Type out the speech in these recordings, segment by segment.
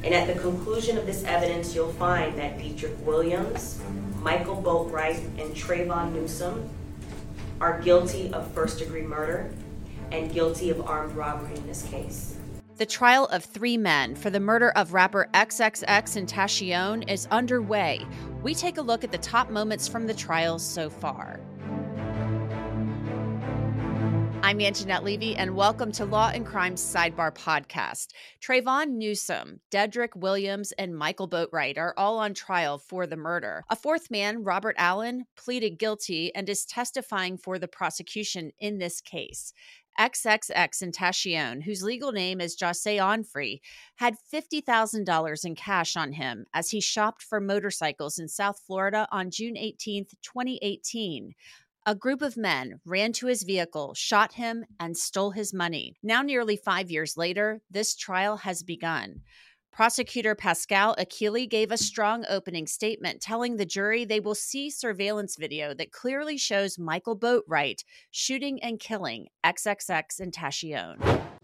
And at the conclusion of this evidence, you'll find that Dietrich Williams, Michael Boatwright, and Trayvon Newsome are guilty of first-degree murder and guilty of armed robbery in this case. The trial of 3 men for the murder of rapper XXXTentacion is underway. We take a look at the top moments from the trial so far. I'm Anjanette Levy, and welcome to Law and Crime Sidebar Podcast. Trayvon Newsome, Dedrick Williams, and Michael Boatwright are all on trial for the murder. A fourth man, Robert Allen, pleaded guilty and is testifying for the prosecution in this case. XXXTentacion, whose legal name is Jahseh Onfrey, had $50,000 in cash on him as he shopped for motorcycles in South Florida on June 18, 2018. A group of men ran to his vehicle, shot him, and stole his money. Now, nearly 5 years later, this trial has begun. Prosecutor Pascal Achille gave a strong opening statement telling the jury they will see surveillance video that clearly shows Michael Boatwright shooting and killing XXXTentacion.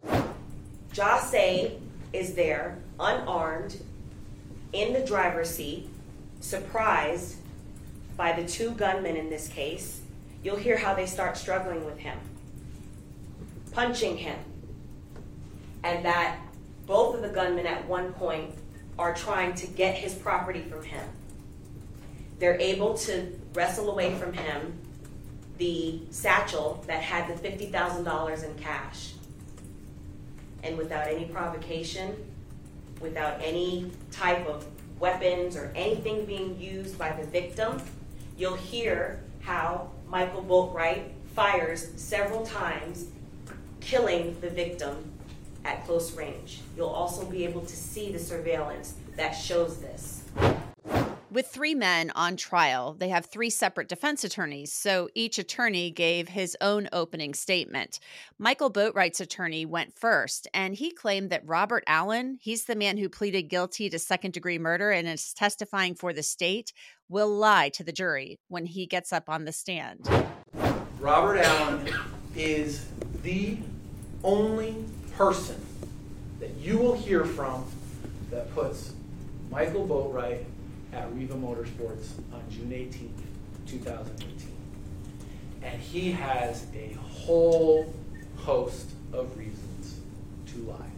Jahseh is there, unarmed, in the driver's seat, surprised by the 2 gunmen in this case. You'll hear how they start struggling with him, punching him, and that both of the gunmen at one point are trying to get his property from him. They're able to wrestle away from him the satchel that had the $50,000 in cash. And without any provocation, without any type of weapons or anything being used by the victim, you'll hear how Michael Boatwright fires several times, killing the victim at close range. You'll also be able to see the surveillance that shows this. With 3 men on trial, they have 3 separate defense attorneys, so each attorney gave his own opening statement. Michael Boatwright's attorney went first, and he claimed that Robert Allen, he's the man who pleaded guilty to second-degree murder and is testifying for the state, will lie to the jury when he gets up on the stand. Robert Allen is the only person that you will hear from that puts Michael Boatwright at Riva Motorsports on June 18, 2018. And he has a whole host of reasons to lie.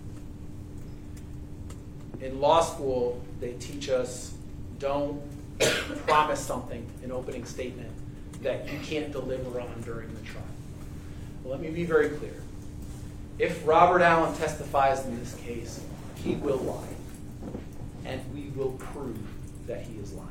In law school, they teach us don't promise something in opening statement that you can't deliver on during the trial. Well, let me be very clear. If Robert Allen testifies in this case, he will lie. And we will prove that he is lying.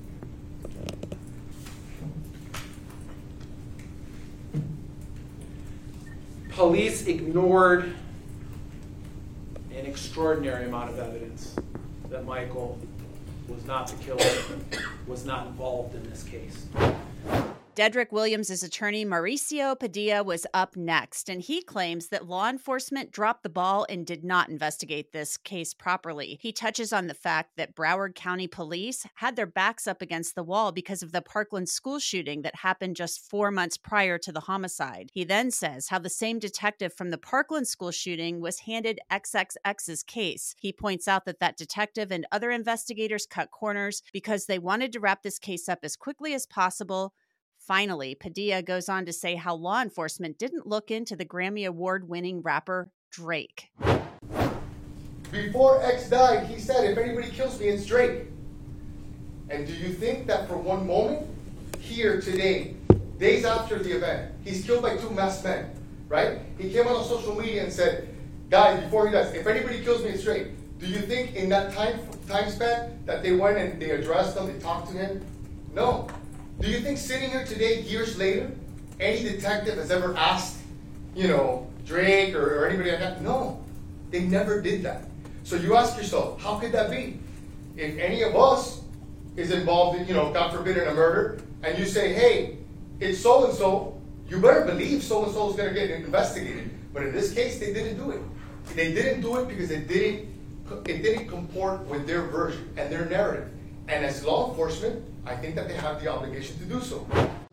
Police ignored an extraordinary amount of evidence that Michael was not the killer, was not involved in this case. Dedrick Williams' attorney, Mauricio Padilla, was up next, and he claims that law enforcement dropped the ball and did not investigate this case properly. He touches on the fact that Broward County Police had their backs up against the wall because of the Parkland school shooting that happened just 4 months prior to the homicide. He then says how the same detective from the Parkland school shooting was handed XXX's case. He points out that detective and other investigators cut corners because they wanted to wrap this case up as quickly as possible. Finally, Padilla goes on to say how law enforcement didn't look into the Grammy Award-winning rapper Drake. Before X died, he said, if anybody kills me, it's Drake. And do you think that for one moment, here today, days after the event, he's killed by 2 masked men, right? He came out on social media and said, guys, before he dies, if anybody kills me, it's Drake. Do you think in that time span that they went and they addressed him, they talked to him? No. Do you think sitting here today, years later, any detective has ever asked, Drake or anybody like that? No, they never did that. So you ask yourself, how could that be? If any of us is involved in, God forbid, in a murder, and you say, hey, it's so-and-so, you better believe so-and-so is going to get investigated. But in this case, they didn't do it. They didn't do it because it didn't comport with their version and their narrative. And as law enforcement, I think that they have the obligation to do so.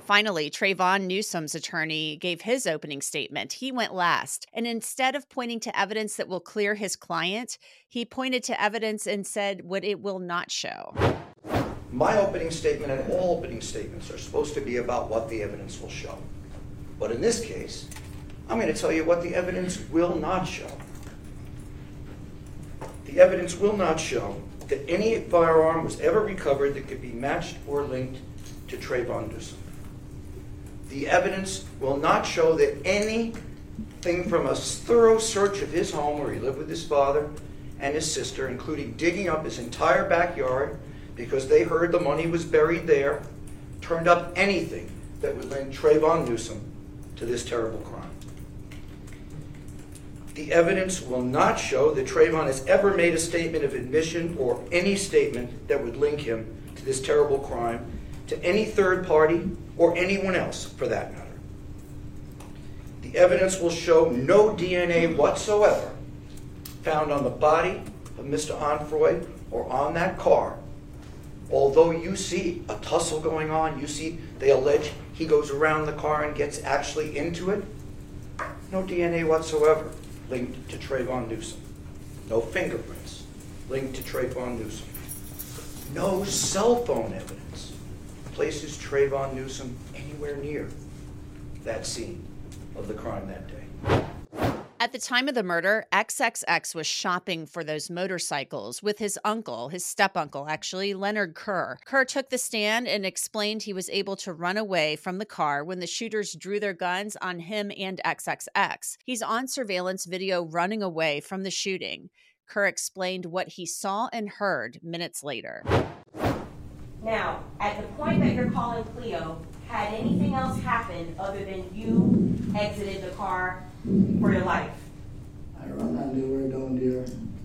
Finally, Trayvon Newsom's attorney gave his opening statement. He went last, and instead of pointing to evidence that will clear his client, he pointed to evidence and said what it will not show. My opening statement and all opening statements are supposed to be about what the evidence will show. But in this case, I'm going to tell you what the evidence will not show. The evidence will not show that any firearm was ever recovered that could be matched or linked to Trayvon Newsom. The evidence will not show that anything from a thorough search of his home where he lived with his father and his sister, including digging up his entire backyard because they heard the money was buried there, turned up anything that would link Trayvon Newsom to this terrible crime. The evidence will not show that Trayvon has ever made a statement of admission or any statement that would link him to this terrible crime to any third party or anyone else for that matter. The evidence will show no DNA whatsoever found on the body of Mr. Onfroy or on that car. Although you see a tussle going on, you see they allege he goes around the car and gets actually into it, no DNA whatsoever linked to Trayvon Newsom. No fingerprints linked to Trayvon Newsom. No cell phone evidence places Trayvon Newsom anywhere near that scene of the crime that day. At the time of the murder, XXX was shopping for those motorcycles with his uncle, his step-uncle actually, Leonard Kerr. Kerr took the stand and explained he was able to run away from the car when the shooters drew their guns on him and XXX. He's on surveillance video running away from the shooting. Kerr explained what he saw and heard minutes later. Now, at the point that you're calling Cleo, had anything else happened other than you exited the car for your life? I run and they were down there.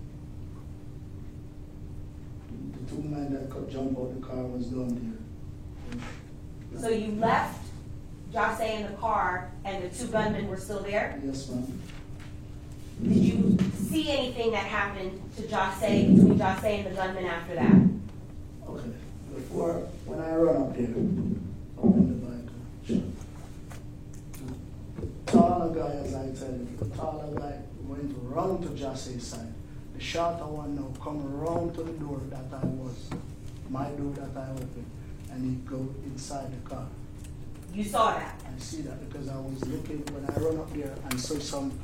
The two men that could jump out the car was down there. So you left Jose in the car and the two gunmen were still there? Yes, ma'am. Did you see anything that happened to Jose, between Jose and the gunmen after that? Okay. Before, when I run up there, open the bike. The taller guy, as I tell you, the taller guy went round to Jose's side. The shorter one now come around to the door that I was, my door that I opened, and he go inside the car. You saw that? I see that because I was looking, when I run up there and saw some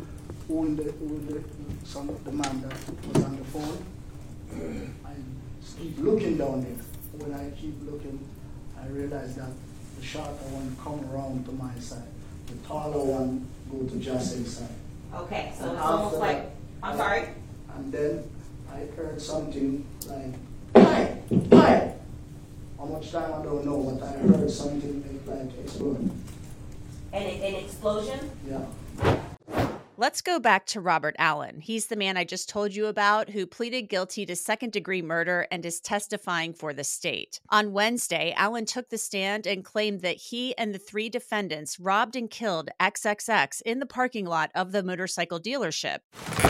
the man that was on the phone. I keep looking down there. When I keep looking, I realize that the shorter one come around to my side. The taller one go to Jose's side. Okay, so And it's almost after like, that, I'm sorry? And then I heard something like, hi. How much time I don't know, but I heard something like explode. An explosion? Yeah. Let's go back to Robert Allen. He's the man I just told you about who pleaded guilty to second-degree murder and is testifying for the state. On Wednesday, Allen took the stand and claimed that he and the three defendants robbed and killed XXX in the parking lot of the motorcycle dealership.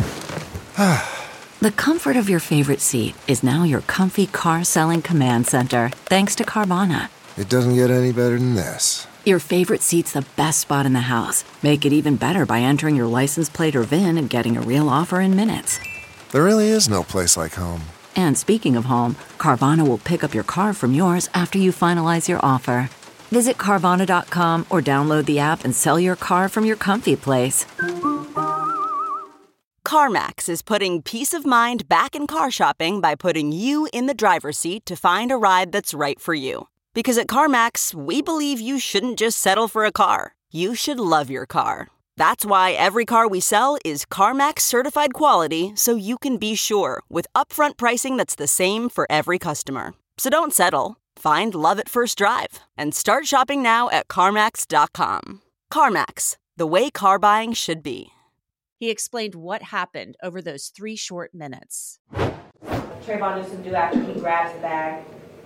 The comfort of your favorite seat is now your comfy car-selling command center, thanks to Carvana. It doesn't get any better than this. Your favorite seat's the best spot in the house. Make it even better by entering your license plate or VIN and getting a real offer in minutes. There really is no place like home. And speaking of home, Carvana will pick up your car from yours after you finalize your offer. Visit Carvana.com or download the app and sell your car from your comfy place. CarMax is putting peace of mind back in car shopping by putting you in the driver's seat to find a ride that's right for you. Because at CarMax, we believe you shouldn't just settle for a car. You should love your car. That's why every car we sell is CarMax certified quality, so you can be sure with upfront pricing that's the same for every customer. So don't settle. Find love at first drive and start shopping now at CarMax.com. CarMax, the way car buying should be. He explained what happened over those 3 short minutes. Trayvon Newsom do after he grabs the bag?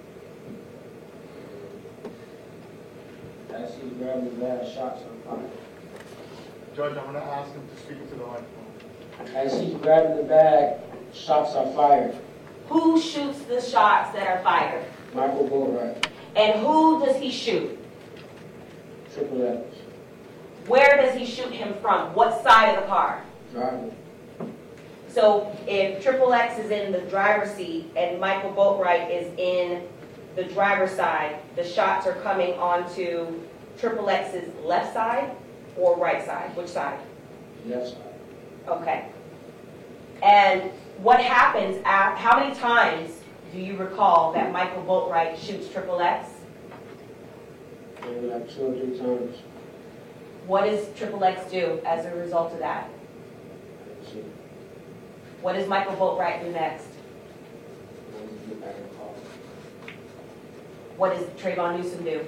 As he grabbed the bag, shots are fired. Judge, I'm going to ask him to speak to the microphone. As he grabbed the bag, shots are fired. Who shoots the shots that are fired? Michael Boatwright. And who does he shoot? Triple X. Where does he shoot him from? What side of the car? Driver. So if Triple X is in the driver's seat and Michael Boatwright is in the driver's side, the shots are coming onto Triple X's left side or right side? Which side? Left side. Okay. And what happens, how many times do you recall that Michael Boatwright shoots Triple X? Maybe like 2 or 3 times. What does Triple X do as a result of that? Let's see. What does Michael Boatwright do next? Let's get back in the car. What does Trayvon Newsome do?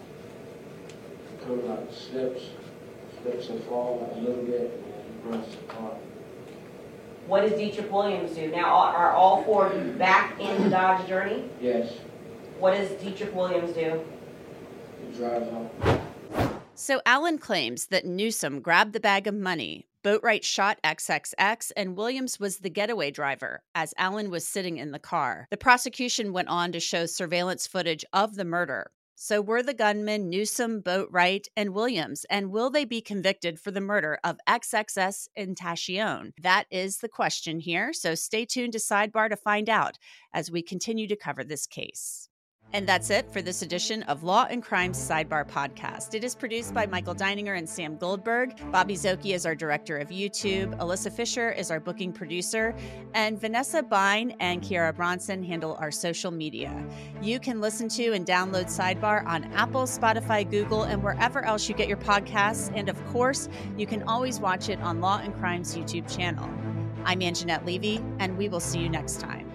Comes out, slips and falls a little bit, and then runs the car. What does Dietrich Williams do? Now, are all 4 of you back in the Dodge Journey? Yes. What does Dietrich Williams do? He drives off. So Allen claims that Newsome grabbed the bag of money, Boatwright shot XXX, and Williams was the getaway driver, as Allen was sitting in the car. The prosecution went on to show surveillance footage of the murder. So were the gunmen Newsome, Boatwright, and Williams, and will they be convicted for the murder of XXS Tentacion? That is the question here, so stay tuned to Sidebar to find out as we continue to cover this case. And that's it for this edition of Law and Crime Sidebar Podcast. It is produced by Michael Deininger and Sam Goldberg. Bobby Zoki is our director of YouTube. Alyssa Fisher is our booking producer. And Vanessa Bine and Kiara Bronson handle our social media. You can listen to and download Sidebar on Apple, Spotify, Google, and wherever else you get your podcasts. And of course, you can always watch it on Law and Crime's YouTube channel. I'm Anjanette Levy, and we will see you next time.